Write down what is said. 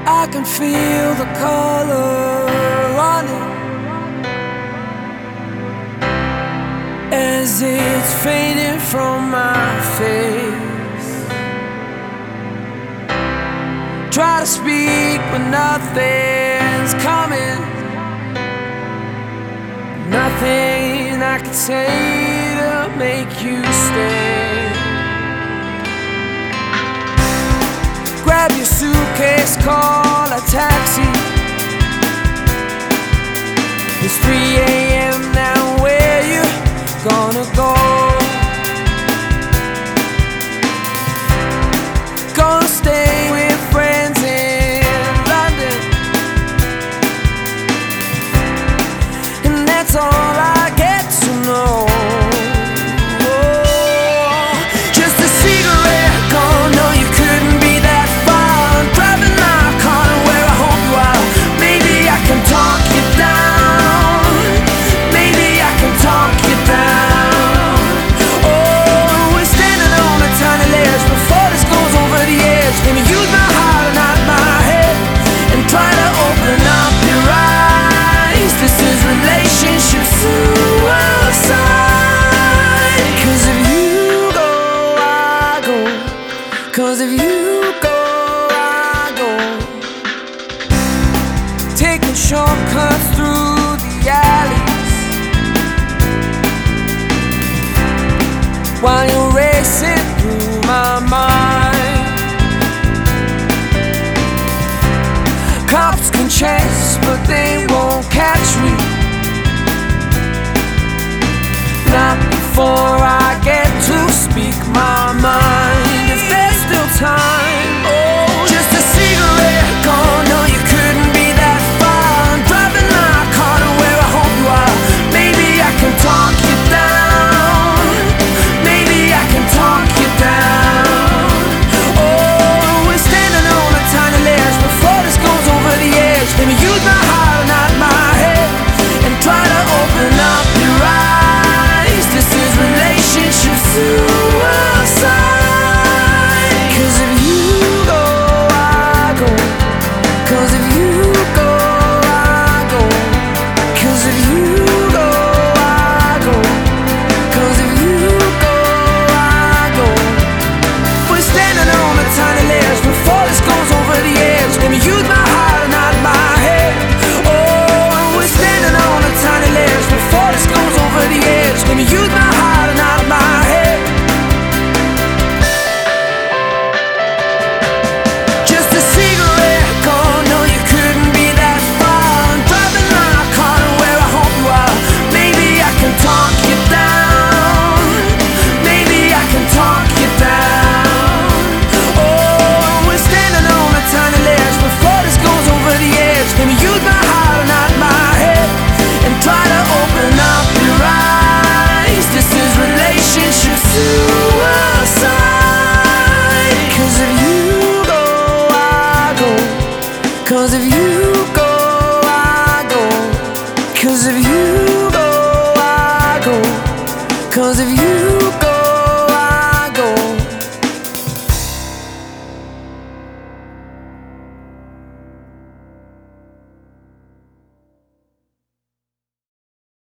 I can feel the color running as it's fading from my face. Try to speak but nothing's coming. Nothing I can say to make you stay. Grab your suitcase, call a taxi. It's 3 a.m. now, where you gonna go? Gonna stay with friends in London, and that's all I get to know. Just a cigarette, gone, no you couldn't be that far. I'm driving my car to where I hope you are. Maybe I can talk you down. Maybe I can talk you down. Oh, we're standing on a tiny ledge before this goes over the edge. Let me use my heart and not my head, and try to open up your eyes. This is relationship suicide. 'Cause if you go, I go. 'Cause if you go, I go. Taking shortcuts through the alleys while you're racing through my mind. Cops can chase, but they won't catch me. Not before I get to speak my mind. If there's still time, oh, just a cigarette, gone, no you couldn't be that far. I'm driving my car to where I hope you are. Maybe I can talk you down. Maybe I can talk you down. Oh, we're standing on a tiny ledge before this goes over the edge. Let me use my heart and not my head, and try to open up your eyes. This is relationship suicide. 'Cause if you go, I go. 'Cause if you go, I go. 'Cause if you go, I go. 'Cause if you go, I go. We're standing on a tiny ledge before this goes over the edge. Let me use my heart and not my head. Oh, we're standing on a tiny ledge before this goes over the edge. Let me use my heart and not my head. Just a cigarette, gone, no you couldn't be that far. I'm driving my car to where I hope you are. Maybe I can talk you down. Maybe I can talk you down. Oh, we're standing on a tiny ledge before this goes over the edge. Let me use my heart and not my head, and try to open up your eyes. This is relationship suicide. 'Cause if you go, I go. 'Cause if you go, I go. 'Cause if you go, I go. 'Cause if you go